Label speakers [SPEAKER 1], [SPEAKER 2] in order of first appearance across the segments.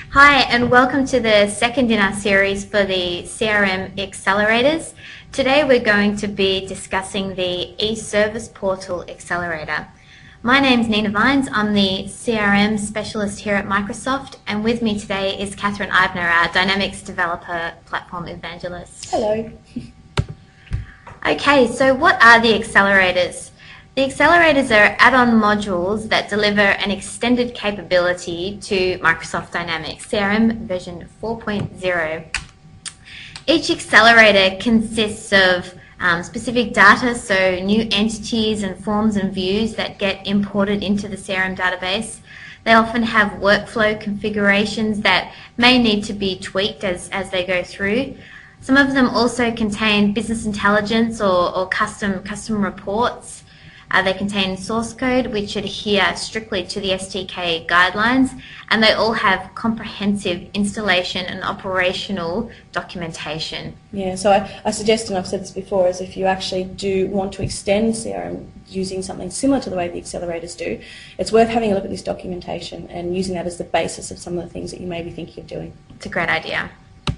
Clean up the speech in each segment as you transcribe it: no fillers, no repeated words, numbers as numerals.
[SPEAKER 1] Hi, and welcome to the second in our series for the CRM accelerators. Today we're going to be discussing the e-service portal accelerator. My name's Nina Vines. I'm the CRM specialist here at Microsoft, and with me today is Catherine Eibner, our Dynamics developer platform evangelist.
[SPEAKER 2] Hello.
[SPEAKER 1] Okay, so what are the accelerators? The accelerators are add-on modules that deliver an extended capability to Microsoft Dynamics CRM version 4.0. Each accelerator consists of specific data, so new entities and forms and views that get imported into the CRM database. They often have workflow configurations that may need to be tweaked as they go through. Some of them also contain business intelligence or custom reports. They contain source code which adhere strictly to the SDK guidelines, and they all have comprehensive installation and operational documentation.
[SPEAKER 2] Yeah, so I suggest, and I've said this before, is if you actually do want to extend CRM using something similar to the way the accelerators do, it's worth having a look at this documentation and using that as the basis of some of the things that you may be thinking of doing.
[SPEAKER 1] It's a great idea.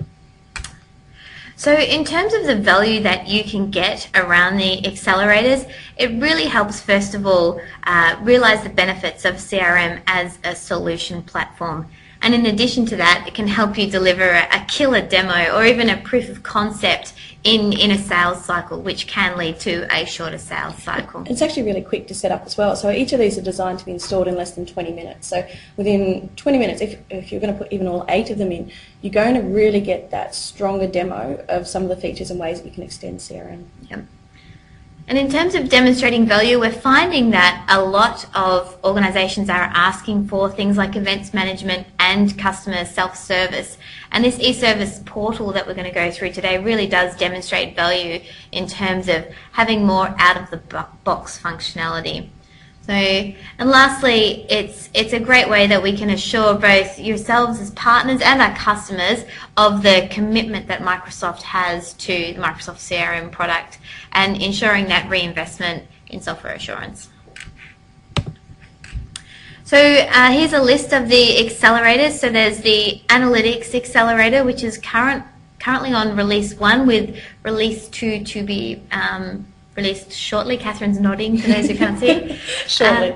[SPEAKER 1] So in terms of the value that you can get around the accelerators, it really helps, first of all, realize the benefits of CRM as a solution platform. And in addition to that, it can help you deliver a killer demo or even a proof of concept in a sales cycle, which can lead to a shorter sales cycle.
[SPEAKER 2] It's actually really quick to set up as well. So each of these are designed to be installed in less than 20 minutes. So within 20 minutes, if you're going to put even all 8 of them in, you're going to really get that stronger demo of some of the features and ways that you can extend CRM.
[SPEAKER 1] Yep. And in terms of demonstrating value, we're finding that a lot of organisations are asking for things like events management and customer self-service. And this e-service portal that we're going to go through today really does demonstrate value in terms of having more out-of-the-box functionality. So, and lastly, it's a great way that we can assure both yourselves as partners and our customers of the commitment that Microsoft has to the Microsoft CRM product and ensuring that reinvestment in software assurance. So here's a list of the accelerators. So there's the Analytics Accelerator, which is currently on release 1 with release 2 to be released shortly. Catherine's nodding for those who can't see.
[SPEAKER 2] Shortly.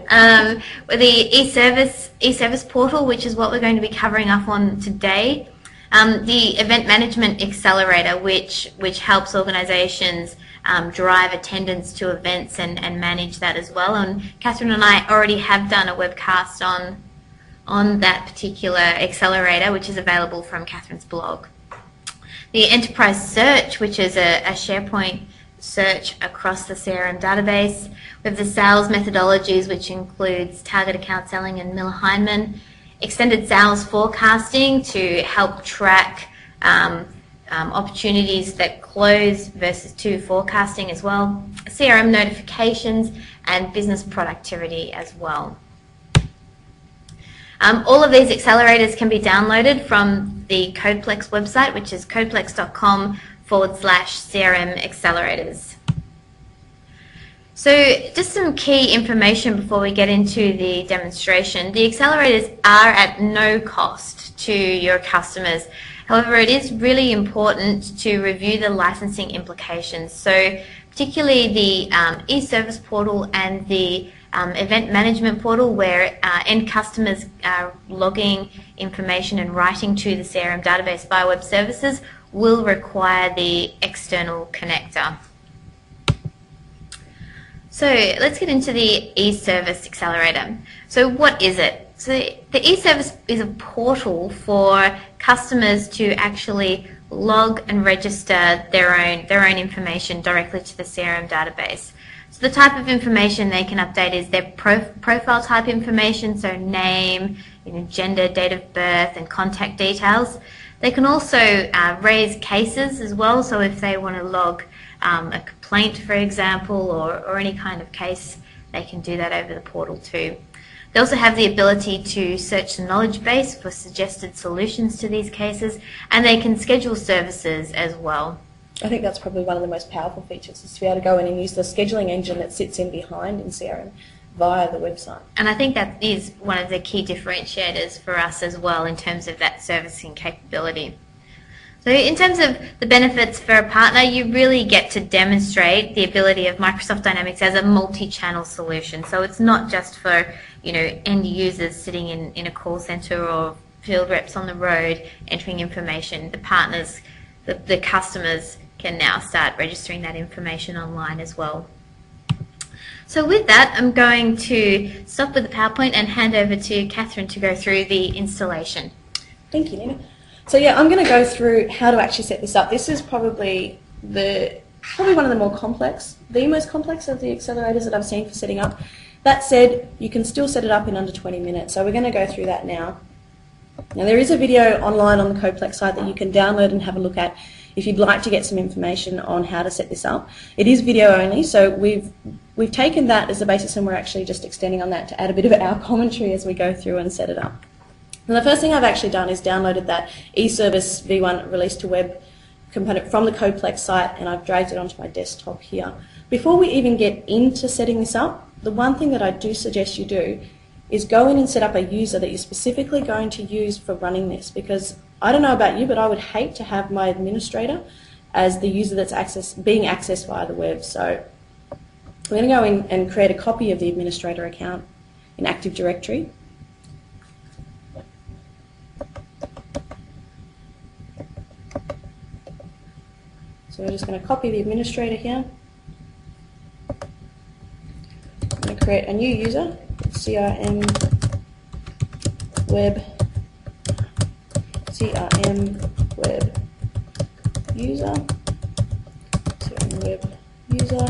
[SPEAKER 1] The e-service portal, which is what we're going to be covering up on today. The Event Management Accelerator, which helps organisations drive attendance to events and manage that as well. And Catherine and I already have done a webcast on that particular accelerator, which is available from Catherine's blog. The Enterprise Search, which is a SharePoint search across the CRM database. We have the sales methodologies, which includes target account selling and Miller Heiman. Extended sales forecasting to help track opportunities that close versus to forecasting as well. CRM notifications and business productivity as well. All of these accelerators can be downloaded from the Codeplex website, which is codeplex.com/CRM accelerators. So just some key information before we get into the demonstration. The accelerators are at no cost to your customers. However, it is really important to review the licensing implications. So particularly the e-service portal and the event management portal, where end customers are logging information and writing to the CRM database via web services, will require the external connector. So let's get into the e-service accelerator. So what is it? So the e-service is a portal for customers to actually log and register their own information directly to the CRM database. So the type of information they can update is their profile type information, so name, gender, date of birth, and contact details. They can also raise cases as well, so if they want to log a complaint, for example, or any kind of case, they can do that over the portal too. They also have the ability to search the knowledge base for suggested solutions to these cases, and they can schedule services as well.
[SPEAKER 2] I think that's probably one of the most powerful features, is to be able to go in and use the scheduling engine that sits in behind in CRM via the website.
[SPEAKER 1] And I think that is one of the key differentiators for us as well in terms of that servicing capability. So in terms of the benefits for a partner, you really get to demonstrate the ability of Microsoft Dynamics as a multi-channel solution. So it's not just for, end users sitting in a call center or field reps on the road entering information. The partners, the customers can now start registering that information online as well. So with that, I'm going to stop with the PowerPoint and hand over to Catherine to go through the installation.
[SPEAKER 2] Thank you, Nina. So yeah, I'm going to go through how to actually set this up. This is probably one of the more complex, the most complex of the accelerators that I've seen for setting up. That said, you can still set it up in under 20 minutes. So we're going to go through that now. Now there is a video online on the Coplex site that you can download and have a look at if you'd like to get some information on how to set this up. It is video only, so we've taken that as the basis and we're actually just extending on that to add a bit of our commentary as we go through and set it up. Now the first thing I've actually done is downloaded that eService v1 release to web component from the Coplex site, and I've dragged it onto my desktop here. Before we even get into setting this up, the one thing that I do suggest you do is go in and set up a user that you're specifically going to use for running this, because I don't know about you, but I would hate to have my administrator as the user that's being accessed via the web. So I'm going to go in and create a copy of the administrator account in Active Directory. So we're just going to copy the administrator here. I'm going to create a new user, CRM web user, CRM web user.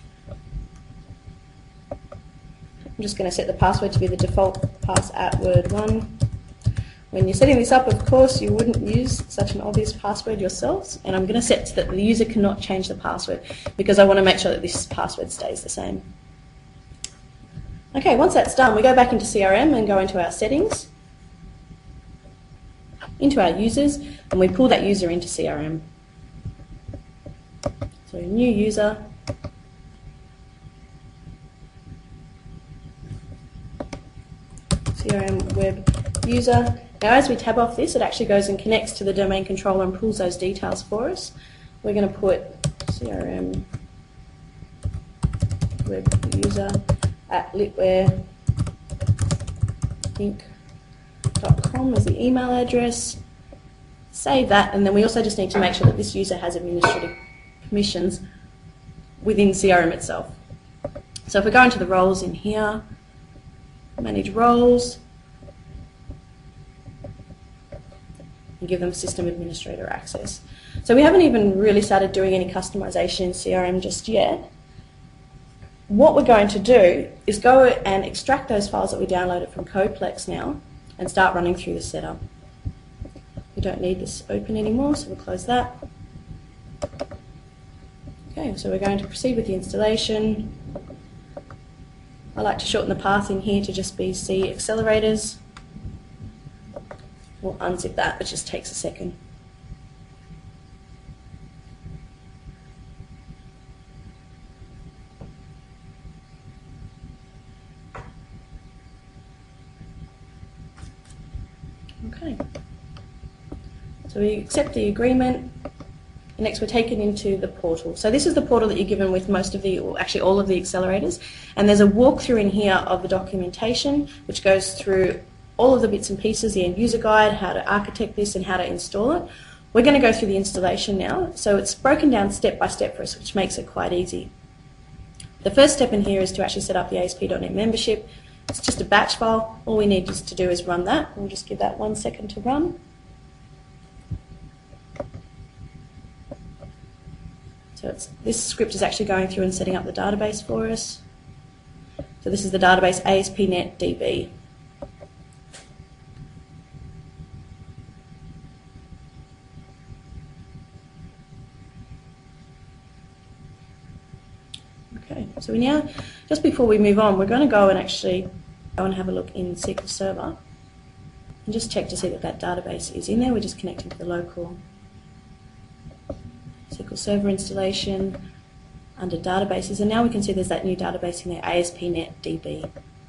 [SPEAKER 2] I'm just going to set the password to be the default pass@word1. When you're setting this up, of course, you wouldn't use such an obvious password yourselves, and I'm going to set that the user cannot change the password because I want to make sure that this password stays the same. Okay, once that's done, we go back into CRM and go into our settings, into our users, and we pull that user into CRM. So new user, CRM web user. Now as we tab off this, it actually goes and connects to the domain controller and pulls those details for us. We're going to put CRM web user at litwareinc.com as the email address. Save that, and then we also just need to make sure that this user has administrative permissions within CRM itself. So if we go into the roles in here, manage roles, and give them system administrator access. So we haven't even really started doing any customization in CRM just yet. What we're going to do is go and extract those files that we downloaded from Coplex now and start running through the setup. We don't need this open anymore, so we'll close that. Okay, so we're going to proceed with the installation. I like to shorten the path in here to just be C accelerators. We'll unzip that, it just takes a second. Okay. So we accept the agreement. Next we're taken into the portal. So this is the portal that you're given with most of the, or actually all of the accelerators. And there's a walkthrough in here of the documentation which goes through all of the bits and pieces, the end user guide, how to architect this and how to install it. We're going to go through the installation now. So it's broken down step by step for us, which makes it quite easy. The first step in here is to actually set up the ASP.NET membership. It's just a batch file. All we need just to do is run that. We'll just give that 1 second to run. So this script is actually going through and setting up the database for us. So this is the database ASP.NET DB. Okay, so we now, just before we move on, we're going to go and actually go and have a look in SQL Server and just check to see that that database is in there. We're just connecting to the local SQL Server installation. under databases, and now we can see there's that new database in there, ASP.NET DB.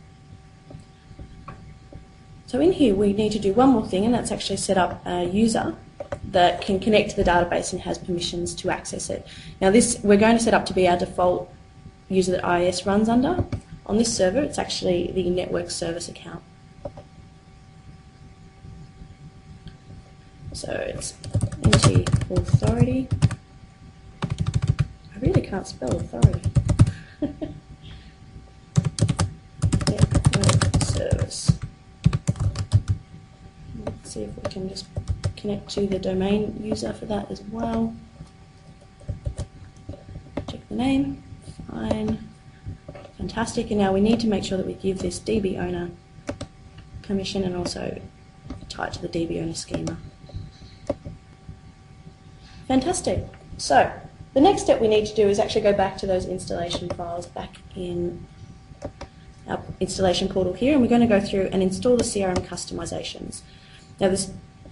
[SPEAKER 2] So in here we need to do one more thing, and that's actually set up a user that can connect to the database and has permissions to access it. Now this we're going to set up to be our default user that IIS runs under. On this server it's actually the network service account. So it's NT authority. I really can't spell authority. Network service. Let's see if we can just connect to the domain user for that as well. Check the name. Fine. Fantastic. And now we need to make sure that we give this DB owner permission and also tie it to the DB owner schema. Fantastic. So the next step we need to do is actually go back to those installation files back in our installation portal here, and we're going to go through and install the CRM customizations. Now this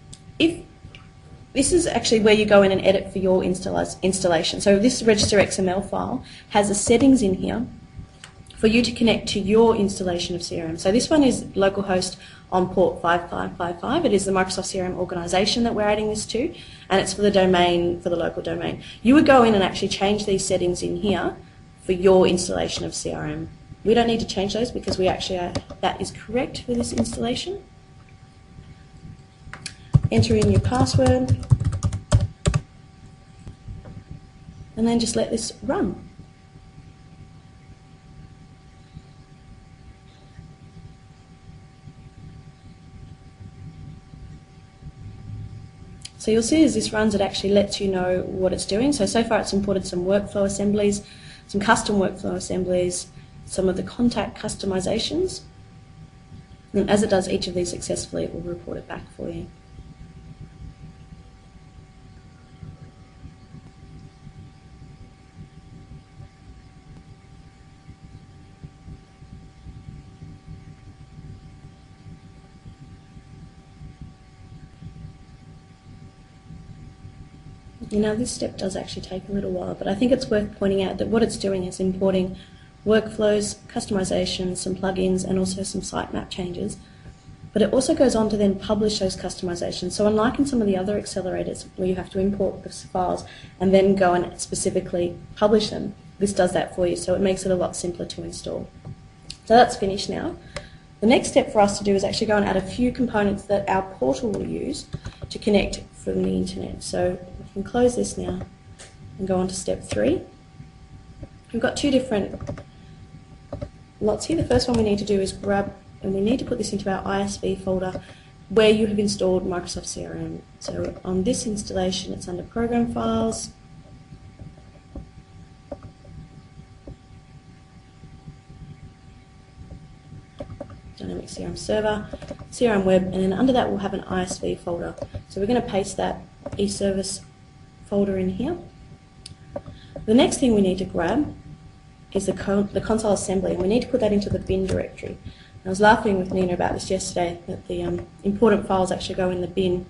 [SPEAKER 2] is actually where you go in and edit for your installation. So this register XML file has the settings in here for you to connect to your installation of CRM. So this one is localhost on port 5555. It is the Microsoft CRM organization that we're adding this to, and it's for the domain, for the local domain. You would go in and actually change these settings in here for your installation of CRM. We don't need to change those because we actually that is correct for this installation. Enter in your password, and then just let this run. So you'll see as this runs, it actually lets you know what it's doing. So far it's imported some workflow assemblies, some custom workflow assemblies, some of the contact customizations. And as it does each of these successfully, it will report it back for you. You know, this step does actually take a little while, but I think it's worth pointing out that what it's doing is importing workflows, customizations, some plugins, and also some sitemap changes. But it also goes on to then publish those customizations. So unlike in some of the other accelerators where you have to import the files and then go and specifically publish them, this does that for you, so it makes it a lot simpler to install. So that's finished now. The next step for us to do is actually go and add a few components that our portal will use to connect from the internet. So we can close this now and go on to step 3. We've got two different lots here. The first one we need to do is grab, and we need to put this into our ISV folder where you have installed Microsoft CRM. So on this installation, it's under Program Files. Dynamic CRM Server, CRM Web, and then under that we'll have an ISV folder. So we're going to paste that eService folder in here. The next thing we need to grab is the console assembly, and we need to put that into the bin directory. I was laughing with Nina about this yesterday, that the important files actually go in the bin.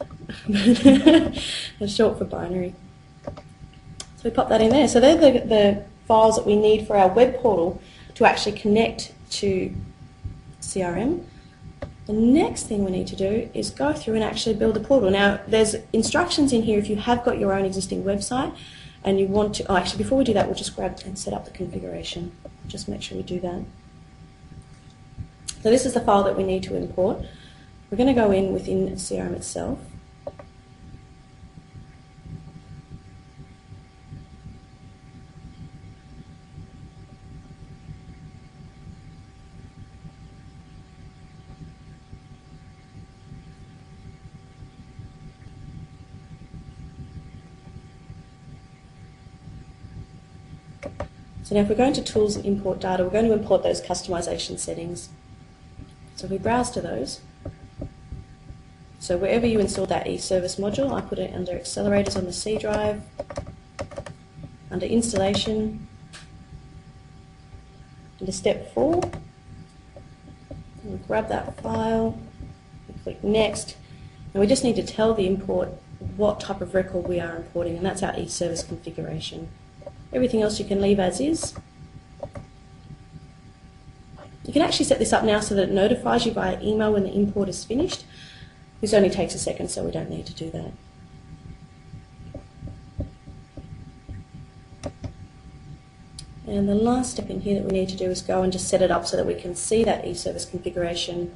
[SPEAKER 2] It's short for binary. So we pop that in there. So they're the files that we need for our web portal to actually connect to CRM. The next thing we need to do is go through and actually build a portal. Now there's instructions in here if you have got your own existing website and you want to, actually before we do that we'll just grab and set up the configuration. Just make sure we do that. So this is the file that we need to import. We're going to go in within CRM itself. So now if we're going to Tools and Import Data, we're going to import those customization settings. So if we browse to those, so wherever you install that eService module, I put it under Accelerators on the C drive, under Installation, under Step 4, we'll grab that file, and click Next, and we just need to tell the import what type of record we are importing, and that's our eService configuration. Everything else you can leave as is. You can actually set this up now so that it notifies you via email when the import is finished. This only takes a second, so we don't need to do that. And the last step in here that we need to do is go and just set it up so that we can see that eService configuration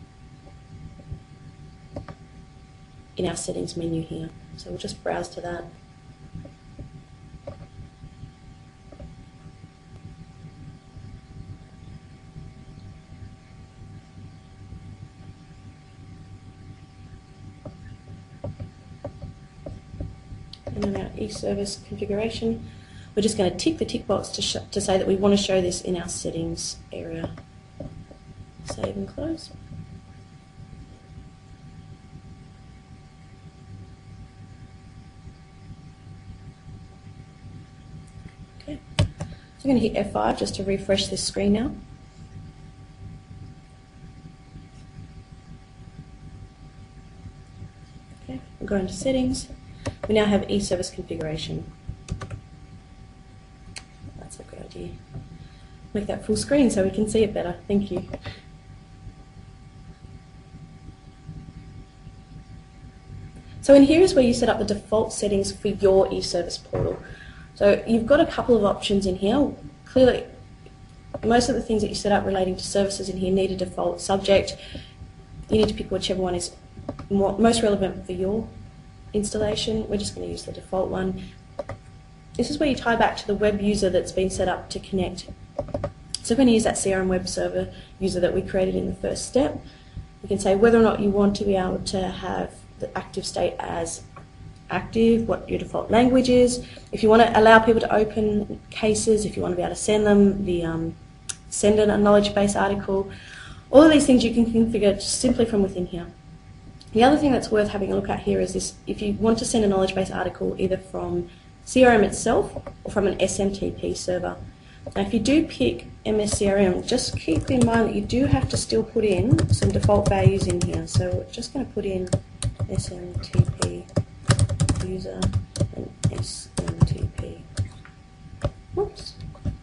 [SPEAKER 2] in our settings menu here. So we'll just browse to that. And in our eService configuration, we're just going to tick the tick box to say that we want to show this in our settings area. Save and close. Okay, so I'm going to hit F5 just to refresh this screen now. Okay, we'll go into settings. We now have eService configuration. That's a good idea. Make that full screen so we can see it better. Thank you. So in here is where you set up the default settings for your eService portal. So you've got a couple of options in here. Clearly, most of the things that you set up relating to services in here need a default subject. You need to pick whichever one is most relevant for your installation. We're just going to use the default one. This is where you tie back to the web user that's been set up to connect. So we're going to use that CRM web server user that we created in the first step. You can say whether or not you want to be able to have the active state as active, what your default language is, if you want to allow people to open cases, if you want to be able to send them send a knowledge base article. All of these things you can configure just simply from within here. The other thing that's worth having a look at here is this: if you want to send a knowledge base article either from CRM itself or from an SMTP server. Now if you do pick MS CRM, just keep in mind that you do have to still put in some default values in here. So we're just going to put in SMTP user and SMTP. Whoops.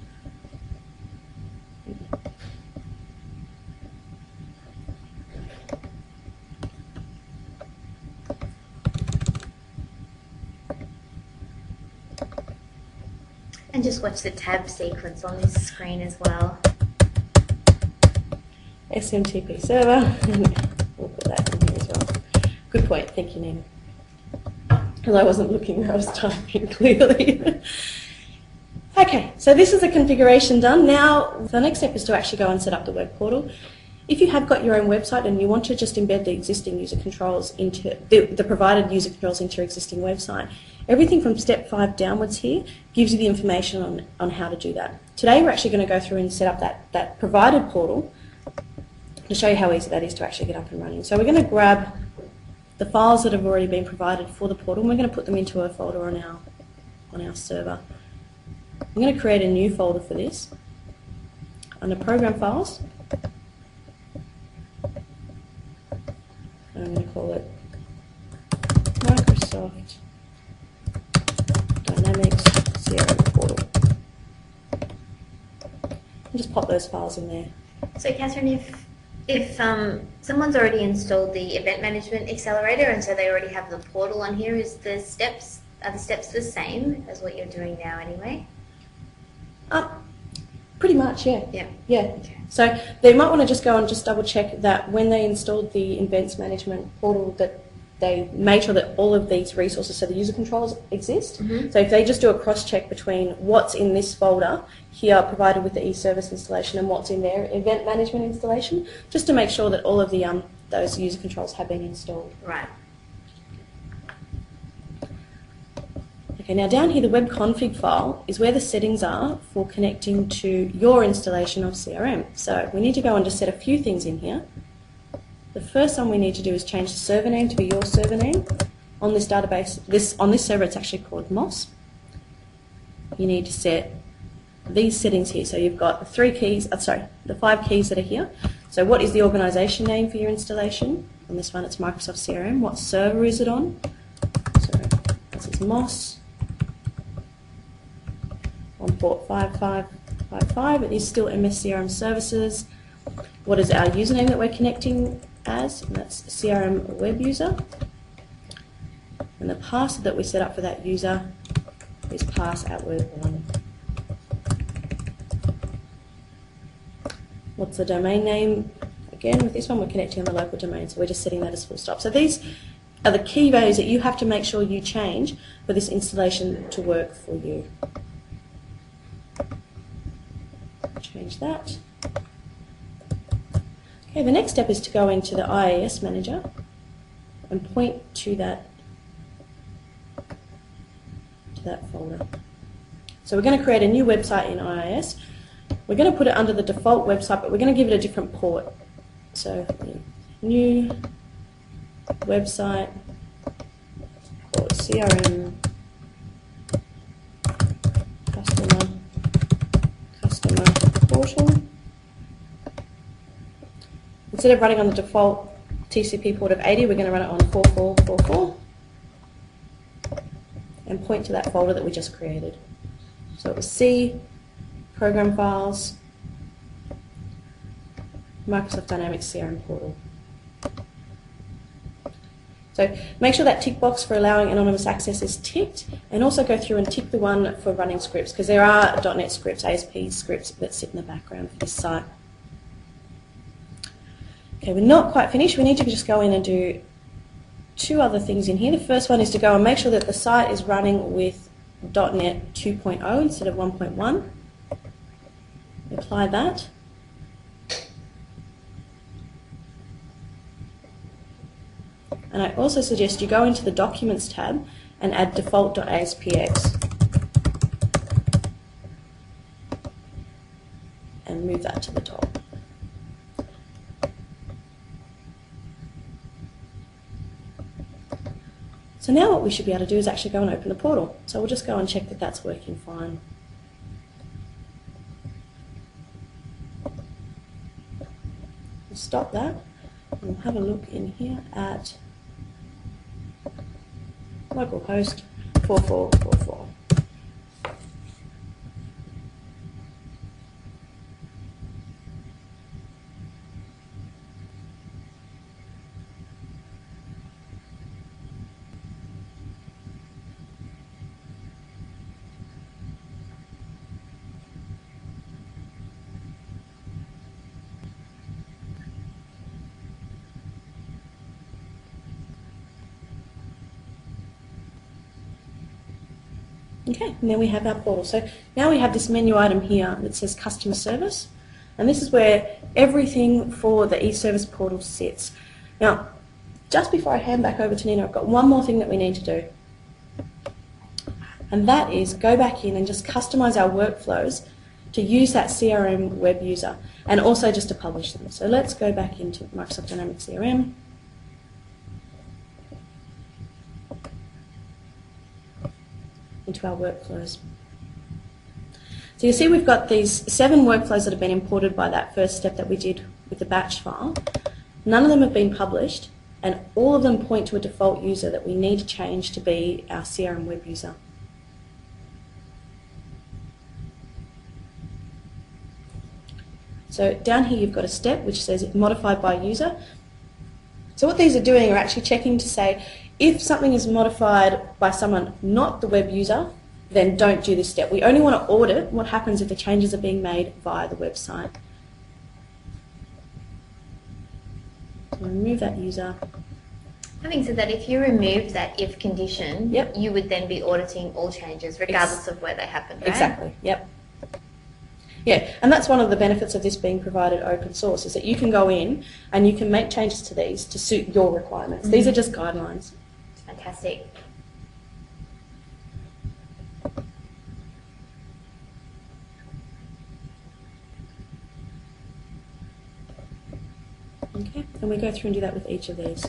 [SPEAKER 1] And just watch the tab sequence on this screen as well.
[SPEAKER 2] SMTP server, and we'll put that in here as well. Good point, thank you, Nina. Because I wasn't looking, I was typing clearly. Okay, so this is the configuration done. Now, the next step is to actually go and set up the web portal. If you have got your own website and you want to just embed the existing user controls into the provided user controls into your existing website, everything from step 5 downwards here gives you the information on how to do that. Today we're actually going to go through and set up that provided portal to show you how easy that is to actually get up and running. So we're going to grab the files that have already been provided for the portal and we're going to put them into a folder on our server. I'm going to create a new folder for this under Program Files. I'm going to call it Microsoft Dynamics CRM Portal. And just pop those files in there.
[SPEAKER 1] So Catherine, if someone's already installed the Event Management Accelerator and so they already have the portal on here, are the steps the same as what you're doing now anyway?
[SPEAKER 2] Pretty much, yeah. Yeah.
[SPEAKER 1] Okay.
[SPEAKER 2] So they might want to just go and just double check that when they installed the Events Management Portal that they made sure that all of these resources, so the user controls, exist. So if they just do a cross-check between what's in this folder here provided with the eService installation and what's in their Event Management installation, just to make sure that all of the those user controls have been installed.
[SPEAKER 1] Right.
[SPEAKER 2] Okay, now down here the web config file is where the settings are for connecting to your installation of CRM. So we need to go and just set a few things in here. The first one we need to do is change the server name to be your server name. On this database, on this server it's actually called Moss. You need to set these settings here. So you've got the 5 keys that are here. So what is the organisation name for your installation? On this one it's Microsoft CRM. What server is it on? So this is Moss. on port 5555. It is still MS CRM services. What is our username that we're connecting as? And that's CRM web user. And the password that we set up for that user is pass@word1. What's the domain name? Again, with this one, we're connecting on the local domain, so we're just setting that as full stop. So these are the key values that you have to make sure you change for this installation to work for you. Change that. Okay, the next step is to go into the IIS manager and point to that folder. So we're going to create a new website in IIS. We're going to put it under the default website, but we're going to give it a different port. So new website called CRM customer portal. Instead of running on the default TCP port of 80, we're going to run it on 4444 and point to that folder that we just created. So it was C, program files, Microsoft Dynamics CRM portal. So make sure that tick box for allowing anonymous access is ticked, and also go through and tick the one for running scripts, because there are .NET scripts, ASP scripts that sit in the background for this site. Okay, we're not quite finished. We need to just go in and do two other things in here. The first one is to go and make sure that the site is running with .NET 2.0 instead of 1.1. Apply that. And I also suggest you go into the Documents tab and add default.aspx and move that to the top. So now what we should be able to do is actually go and open the portal. So we'll just go and check that that's working fine. We'll stop that and we'll have a look in here at localhost 4444. Okay, and then we have our portal. So now we have this menu item here that says customer service, and this is where everything for the eService portal sits. Now, just before I hand back over to Nina, I've got one more thing that we need to do, and that is go back in and just customize our workflows to use that CRM web user, and also just to publish them. So let's go back into Microsoft Dynamics CRM. Into our workflows. So you see we've got these 7 workflows that have been imported by that first step that we did with the batch file. None of them have been published, and all of them point to a default user that we need to change to be our CRM web user. So down here you've got a step which says modified by user. So what these are doing are actually checking to say, if something is modified by someone not the web user, then don't do this step. We only want to audit what happens if the changes are being made via the website. So remove that user.
[SPEAKER 1] Having said that, if you remove that if condition,
[SPEAKER 2] Yep.
[SPEAKER 1] you would then be auditing all changes regardless of where they happen, right?
[SPEAKER 2] Exactly, yep. Yeah, and that's one of the benefits of this being provided open source, is that you can go in and you can make changes to these to suit your requirements. These are just guidelines.
[SPEAKER 1] Fantastic.
[SPEAKER 2] Okay, and we go through and do that with each of these.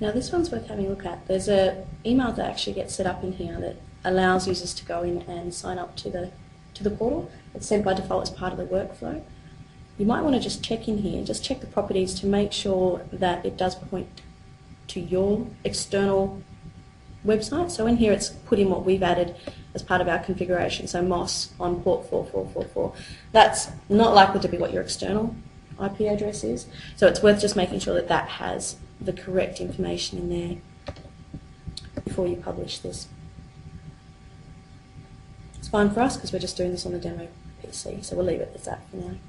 [SPEAKER 2] Now this one's worth having a look at. There's an email that actually gets set up in here that allows users to go in and sign up to the portal. It's sent by default as part of the workflow. You might want to just check in here, just check the properties to make sure that it does point to your external website. So in here it's put in what we've added as part of our configuration, so MOS on port 4444. That's not likely to be what your external IP address is, so it's worth just making sure that that has the correct information in there before you publish this. It's fine for us because we're just doing this on the demo PC, so we'll leave it as that for now.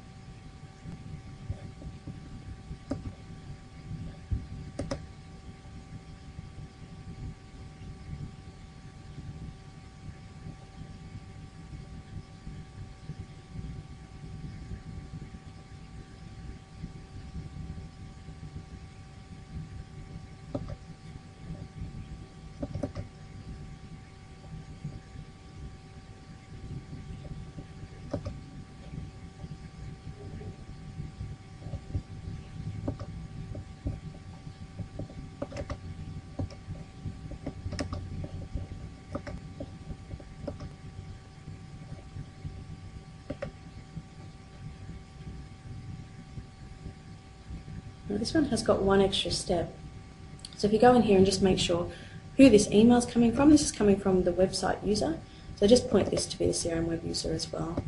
[SPEAKER 2] Now this one has got one extra step. So if you go in here and just make sure who this email is coming from, this is coming from the website user. So just point this to be the CRM web user as well.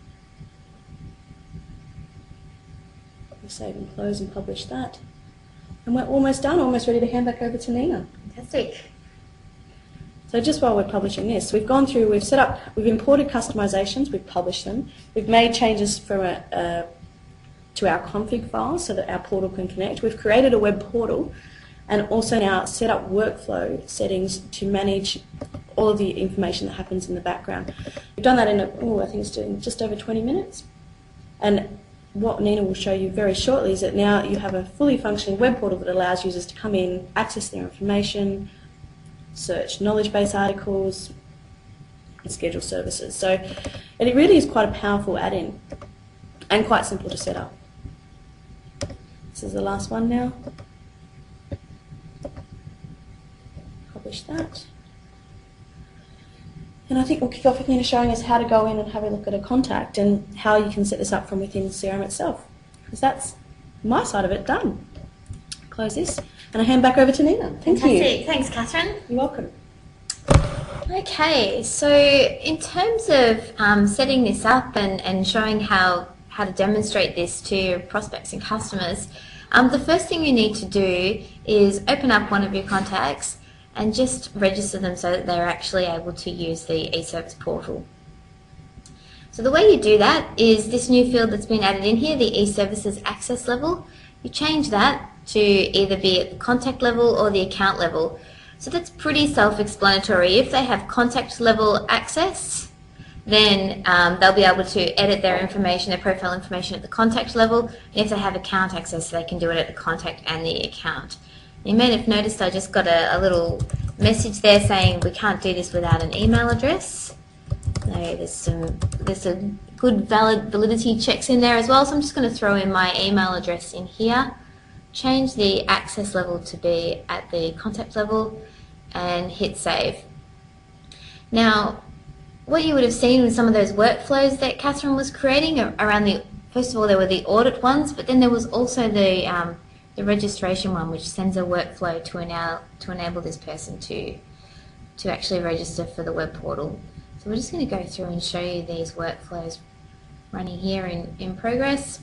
[SPEAKER 2] We'll save and close and publish that. And we're almost done, almost ready to hand back over to Nina.
[SPEAKER 1] Fantastic.
[SPEAKER 2] So just while we're publishing this, we've gone through, we've set up, we've imported customizations, we've published them, we've made changes from to our config files so that our portal can connect. We've created a web portal and also now set up workflow settings to manage all of the information that happens in the background. We've done that in, I think it's doing just over 20 minutes. And what Nina will show you very shortly is that now you have a fully functioning web portal that allows users to come in, access their information, search knowledge base articles, and schedule services. So and it really is quite a powerful add-in and quite simple to set up. This is the last one now. Publish that. And I think we'll kick off with Nina showing us how to go in and have a look at a contact and how you can set this up from within CRM itself. Because that's my side of it done. Close this and I hand back over to Nina. Thank
[SPEAKER 1] Fantastic.
[SPEAKER 2] you.
[SPEAKER 1] Thanks, Catherine.
[SPEAKER 2] You're welcome.
[SPEAKER 1] Okay, so in terms of setting this up and showing how to demonstrate this to your prospects and customers, the first thing you need to do is open up one of your contacts and just register them so that they're actually able to use the eService portal. So the way you do that is this new field that's been added in here, the eServices access level. You change that to either be at the contact level or the account level. So that's pretty self-explanatory. If they have contact level access, then they'll be able to edit their information, their profile information at the contact level. And if they have account access, they can do it at the contact and the account. You may have noticed I just got a little message there saying we can't do this without an email address. So there's a good validity checks in there as well. So I'm just going to throw in my email address in here, change the access level to be at the contact level, and hit save. Now, what you would have seen with some of those workflows that Catherine was creating around first of all, there were the audit ones, but then there was also the registration one, which sends a workflow to enable this person to actually register for the web portal. So we're just going to go through and show you these workflows running here in progress.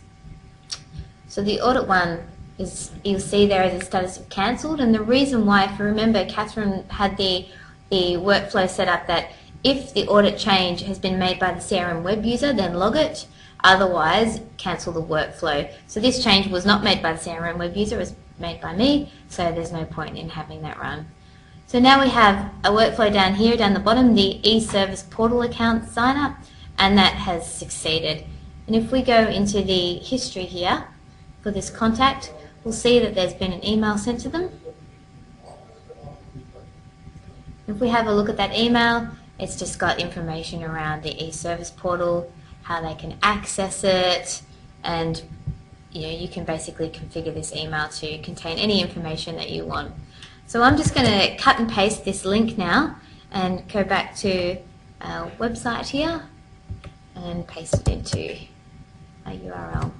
[SPEAKER 1] So the audit one is, you'll see there is a status of cancelled, and the reason why, if you remember, Catherine had the workflow set up that if the audit change has been made by the CRM web user, then log it. Otherwise, cancel the workflow. So this change was not made by the CRM web user, it was made by me, so there's no point in having that run. So now we have a workflow down here, down the bottom, the eService portal account sign up, and that has succeeded. And if we go into the history here for this contact, we'll see that there's been an email sent to them. If we have a look at that email, it's just got information around the eService portal, how they can access it, and you can basically configure this email to contain any information that you want. So I'm just going to cut and paste this link now and go back to our website here and paste it into a URL.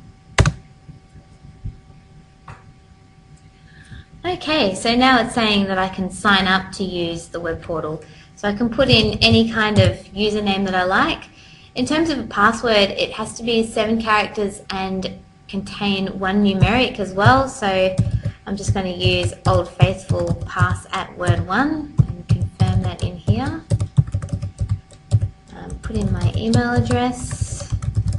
[SPEAKER 1] Okay, so now it's saying that I can sign up to use the web portal. So I can put in any kind of username that I like. In terms of a password, it has to be 7 characters and contain 1 numeric as well. So I'm just going to use Old Faithful pass@word1 and confirm that in here. Put in my email address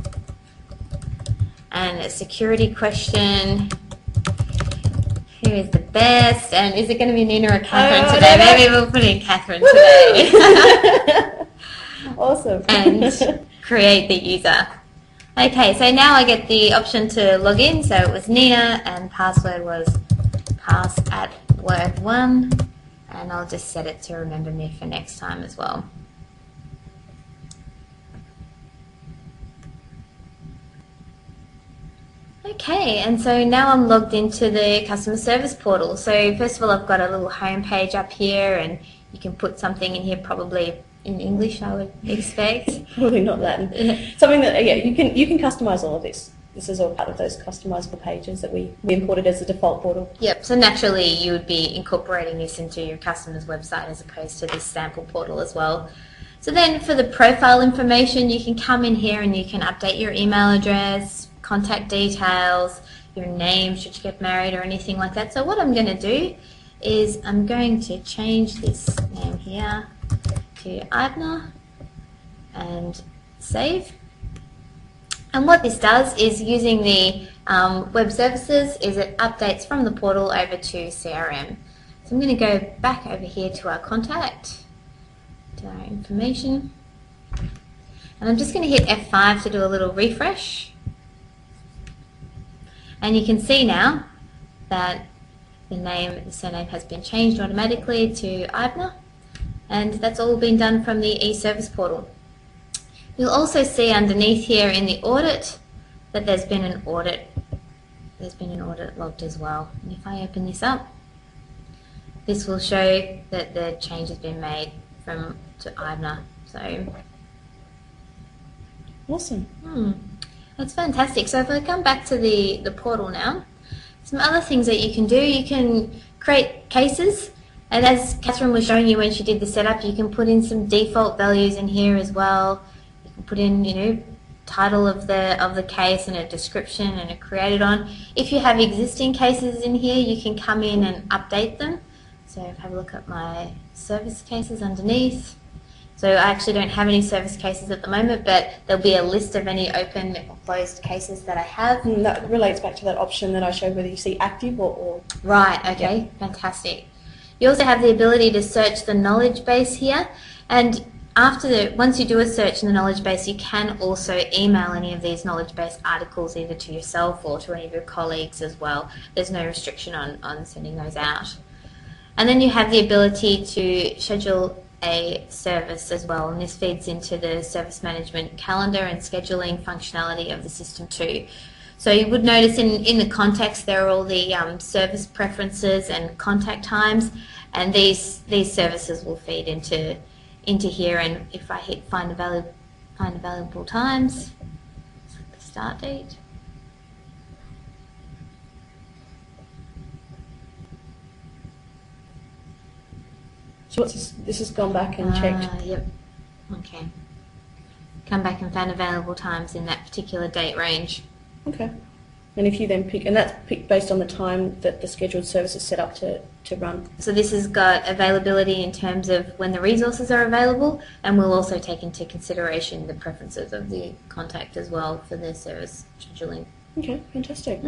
[SPEAKER 1] and a security question. Who is the best? And is it going to be Nina or Catherine today? Maybe we'll put in Catherine today.
[SPEAKER 2] Awesome.
[SPEAKER 1] And create the user. Okay, so now I get the option to log in. So it was Nina and password was pass@word1, and I'll just set it to remember me for next time as well. Okay, and so now I'm logged into the customer service portal. So first of all, I've got a little home page up here, and you can put something in here, probably in English, I would expect.
[SPEAKER 2] Probably not Latin. Something that, yeah, you can customize all of this. This is all part of those customizable pages that we imported as the default portal.
[SPEAKER 1] Yep, so naturally you would be incorporating this into your customer's website as opposed to this sample portal as well. So then for the profile information, you can come in here and you can update your email address, contact details, your name should you get married or anything like that. So what I'm going to do is I'm going to change this name here to Ivna and save. And what this does is, using the web services, is it updates from the portal over to CRM. So I'm going to go back over here to our contact, to our information, and I'm just going to hit F5 to do a little refresh. And you can see now that the surname has been changed automatically to Ivna, and that's all been done from the eService portal. You'll also see underneath here in the audit that there's been an audit. There's been an audit logged as well. And if I open this up, this will show that the change has been made to Ivna. So
[SPEAKER 2] awesome.
[SPEAKER 1] That's fantastic. So if I come back to the portal now, some other things that you can do, you can create cases. And as Catherine was showing you when she did the setup, you can put in some default values in here as well. You can put in, title of the case and a description and a created on. If you have existing cases in here, you can come in and update them. So have a look at my service cases underneath. So I actually don't have any service cases at the moment, but there'll be a list of any open or closed cases that I have.
[SPEAKER 2] And that relates back to that option that I showed, whether you see active or...
[SPEAKER 1] Right, okay, yep. Fantastic. You also have the ability to search the knowledge base here, and once you do a search in the knowledge base, you can also email any of these knowledge base articles either to yourself or to any of your colleagues as well. There's no restriction on sending those out. And then you have the ability to schedule a service as well, and this feeds into the service management calendar and scheduling functionality of the system too. So you would notice in the context there are all the service preferences and contact times, and these services will feed into here. And if I hit find available times, the start date.
[SPEAKER 2] So this has gone back and checked?
[SPEAKER 1] Yep. Okay. Come back and found available times in that particular date range.
[SPEAKER 2] Okay. And if you then pick, and that's picked based on the time that the scheduled service is set up to run.
[SPEAKER 1] So this has got availability in terms of when the resources are available, and we'll also take into consideration the preferences of the contact as well for the service scheduling.
[SPEAKER 2] Okay, fantastic.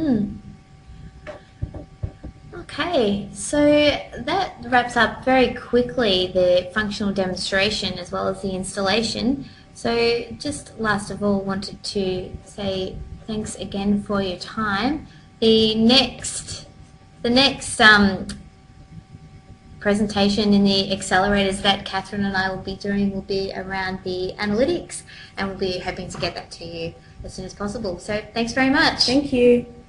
[SPEAKER 1] Okay, so that wraps up very quickly the functional demonstration as well as the installation. So just last of all, wanted to say thanks again for your time. The next presentation in the accelerators that Catherine and I will be doing will be around the analytics, and we'll be hoping to get that to you as soon as possible. So thanks very much.
[SPEAKER 2] Thank you.